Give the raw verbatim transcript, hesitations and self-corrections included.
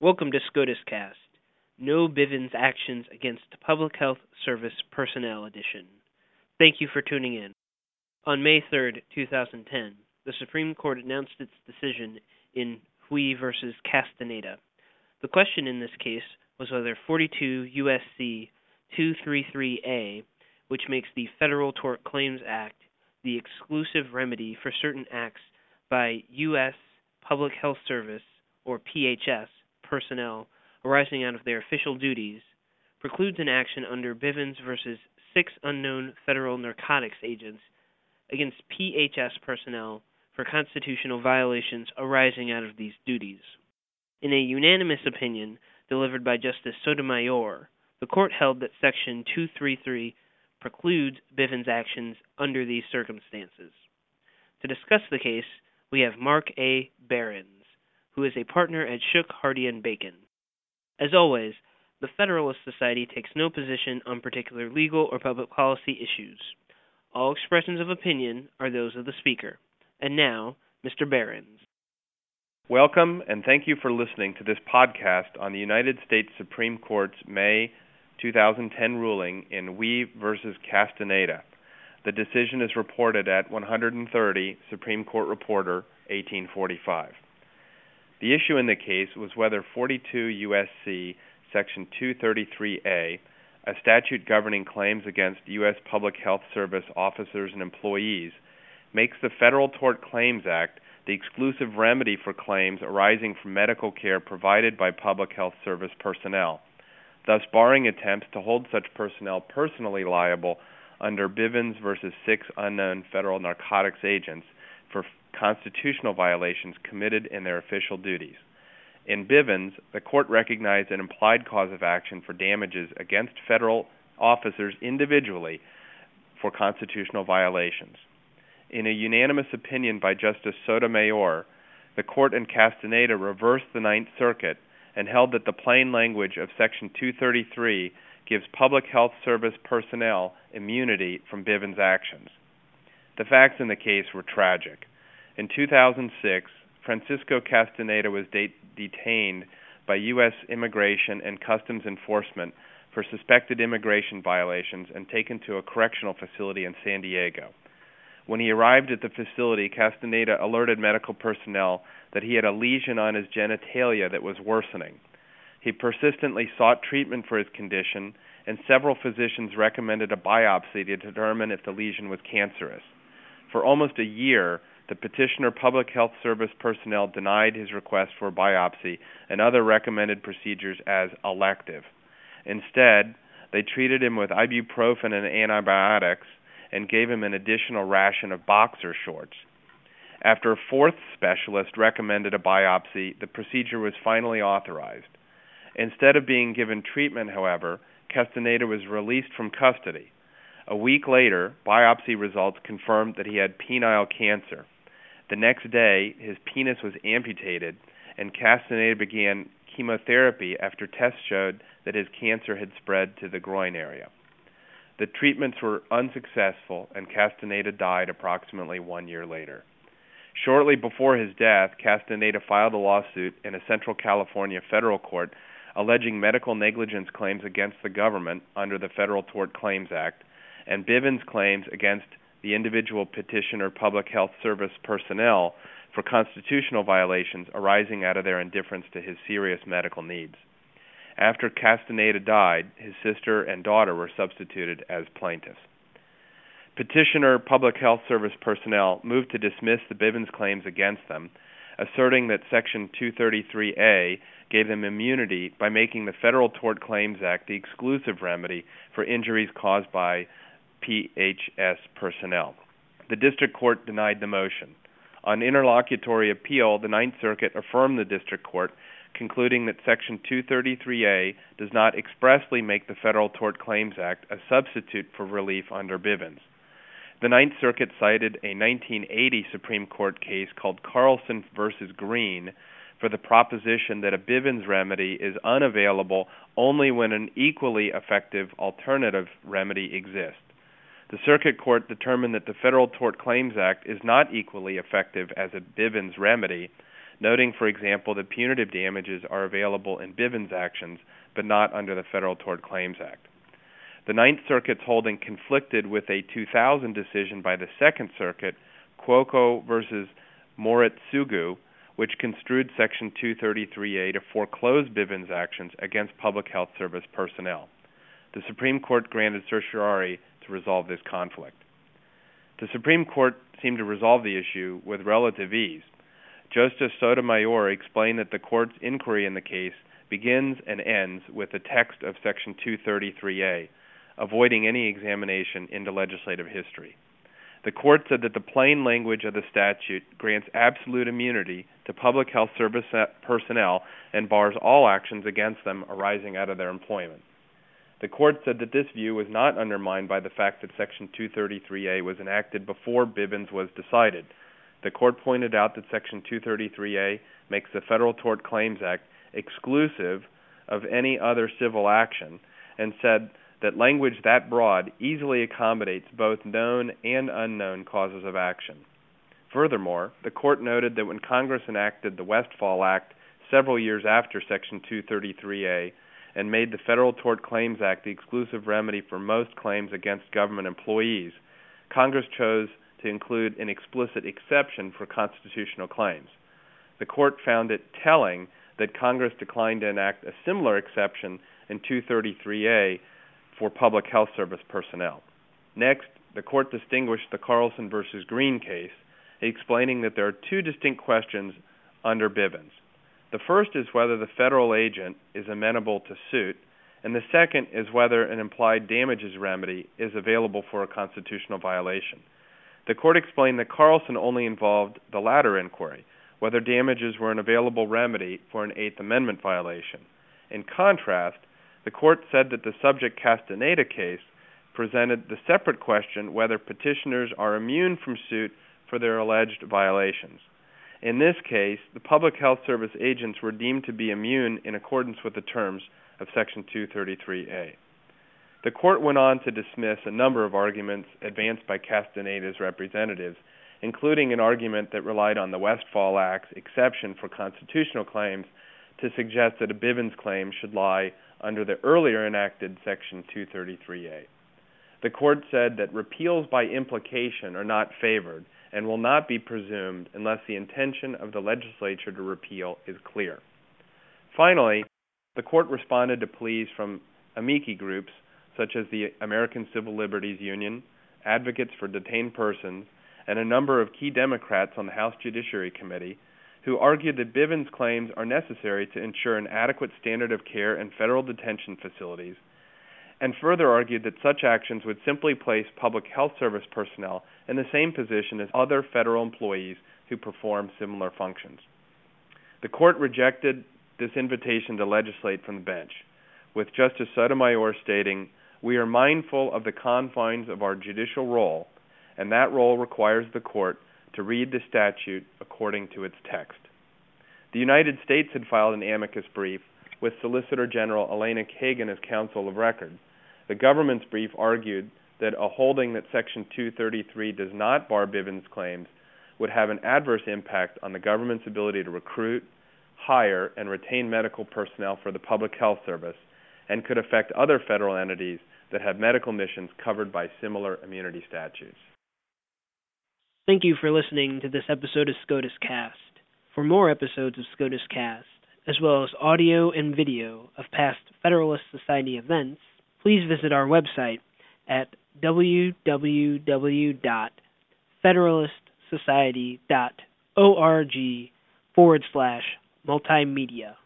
Welcome to SCOTUS Cast, No Bivens Actions Against Public Health Service Personnel Edition. Thank you for tuning in. On May third, two thousand ten, the Supreme Court announced its decision in Hui versus Castaneda. The question in this case was whether forty-two U S C two thirty-three A, which makes the Federal Tort Claims Act the exclusive remedy for certain acts by U S Public Health Service, or P H S, personnel arising out of their official duties, precludes an action under Bivens versus six unknown federal narcotics agents against P H S personnel for constitutional violations arising out of these duties. In a unanimous opinion delivered by Justice Sotomayor, the court held that Section two thirty-three precludes Bivens actions under these circumstances. To discuss the case, we have Mark A. Behrens, who is a partner at Shook, Hardy and Bacon. As always, the Federalist Society takes no position on particular legal or public policy issues. All expressions of opinion are those of the speaker. And now, Mister Behrens. Welcome, and thank you for listening to this podcast on the United States Supreme Court's May two thousand ten ruling in Hui versus Castaneda. The decision is reported at one hundred thirty Supreme Court Reporter, eighteen forty-five. The issue in the case was whether forty-two U S C Section two thirty-three A, a statute governing claims against U S Public Health Service officers and employees, makes the Federal Tort Claims Act the exclusive remedy for claims arising from medical care provided by public health service personnel, thus barring attempts to hold such personnel personally liable under Bivens versus six unknown federal narcotics agents for constitutional violations committed in their official duties. In Bivens, the court recognized an implied cause of action for damages against federal officers individually for constitutional violations. In a unanimous opinion by Justice Sotomayor, the court in Castaneda reversed the Ninth Circuit and held that the plain language of Section two thirty-three gives public health service personnel immunity from Bivens actions. The facts in the case were tragic. In two thousand six, Francisco Castaneda was de- detained by U S Immigration and Customs Enforcement for suspected immigration violations and taken to a correctional facility in San Diego. When he arrived at the facility, Castaneda alerted medical personnel that he had a lesion on his genitalia that was worsening. He persistently sought treatment for his condition, and several physicians recommended a biopsy to determine if the lesion was cancerous. For almost a year, the petitioner public health service personnel denied his request for a biopsy and other recommended procedures as elective. Instead, they treated him with ibuprofen and antibiotics and gave him an additional ration of boxer shorts. After a fourth specialist recommended a biopsy, the procedure was finally authorized. Instead of being given treatment, however, Castaneda was released from custody. A week later, biopsy results confirmed that he had penile cancer. The next day, his penis was amputated, and Castaneda began chemotherapy after tests showed that his cancer had spread to the groin area. The treatments were unsuccessful, and Castaneda died approximately one year later. Shortly before his death, Castaneda filed a lawsuit in a Central California federal court alleging medical negligence claims against the government under the Federal Tort Claims Act and Bivens claims against the individual petitioner public health service personnel for constitutional violations arising out of their indifference to his serious medical needs. After Castaneda died, his sister and daughter were substituted as plaintiffs. Petitioner public health service personnel moved to dismiss the Bivens claims against them, asserting that Section two thirty-three A gave them immunity by making the Federal Tort Claims Act the exclusive remedy for injuries caused by P H S personnel. The district court denied the motion. On interlocutory appeal, the Ninth Circuit affirmed the district court, concluding that Section two thirty-three A does not expressly make the Federal Tort Claims Act a substitute for relief under Bivens. The Ninth Circuit cited a nineteen eighty Supreme Court case called Carlson versus Green for the proposition that a Bivens remedy is unavailable only when an equally effective alternative remedy exists. The Circuit Court determined that the Federal Tort Claims Act is not equally effective as a Bivens remedy noting, for example, that punitive damages are available in Bivens actions, but not under the Federal Tort Claims Act. The Ninth Circuit's holding conflicted with a two thousand decision by the Second Circuit, Cuoco versus Moritsugu, which construed Section two thirty-three A to foreclose Bivens actions against public health service personnel. The Supreme Court granted certiorari to resolve this conflict. The Supreme Court seemed to resolve the issue with relative ease. Justice Sotomayor explained that the court's inquiry in the case begins and ends with the text of Section two thirty-three A, avoiding any examination into legislative history. The court said that the plain language of the statute grants absolute immunity to public health service personnel and bars all actions against them arising out of their employment. The court said that this view was not undermined by the fact that Section two thirty-three A was enacted before Bivens was decided. The court pointed out that Section two thirty-three A makes the Federal Tort Claims Act exclusive of any other civil action and said that language that broad easily accommodates both known and unknown causes of action. Furthermore, the court noted that when Congress enacted the Westfall Act several years after Section two thirty-three A and made the Federal Tort Claims Act the exclusive remedy for most claims against government employees, Congress chose to include an explicit exception for constitutional claims. The court found it telling that Congress declined to enact a similar exception in two thirty-three A for public health service personnel. Next, the court distinguished the Carlson versus Green case, explaining that there are two distinct questions under Bivens. The first is whether the federal agent is amenable to suit, and the second is whether an implied damages remedy is available for a constitutional violation. The court explained that Carlson only involved the latter inquiry, whether damages were an available remedy for an Eighth Amendment violation. In contrast, the court said that the subject Castaneda case presented the separate question whether petitioners are immune from suit for their alleged violations. In this case, the public health service agents were deemed to be immune in accordance with the terms of Section two thirty-three A. The court went on to dismiss a number of arguments advanced by Castaneda's representatives, including an argument that relied on the Westfall Act's exception for constitutional claims to suggest that a Bivens claim should lie under the earlier enacted Section two thirty-three A. The court said that repeals by implication are not favored and will not be presumed unless the intention of the legislature to repeal is clear. Finally, the court responded to pleas from amici groups such as the American Civil Liberties Union, Advocates for Detained Persons, and a number of key Democrats on the House Judiciary Committee who argued that Bivens claims are necessary to ensure an adequate standard of care in federal detention facilities, and further argued that such actions would simply place public health service personnel in the same position as other federal employees who perform similar functions. The court rejected this invitation to legislate from the bench, with Justice Sotomayor stating, "We are mindful of the confines of our judicial role, and that role requires the court to read the statute according to its text." The United States had filed an amicus brief with Solicitor General Elena Kagan as counsel of record. The government's brief argued that a holding that Section two thirty-three does not bar Bivens claims would have an adverse impact on the government's ability to recruit, hire, and retain medical personnel for the public health service, and could affect other federal entities that have medical missions covered by similar immunity statutes. Thank you for listening to this episode of SCOTUS Cast. For more episodes of SCOTUS Cast, as well as audio and video of past Federalist Society events, please visit our website at w w w dot federalist society dot org forward slash multimedia.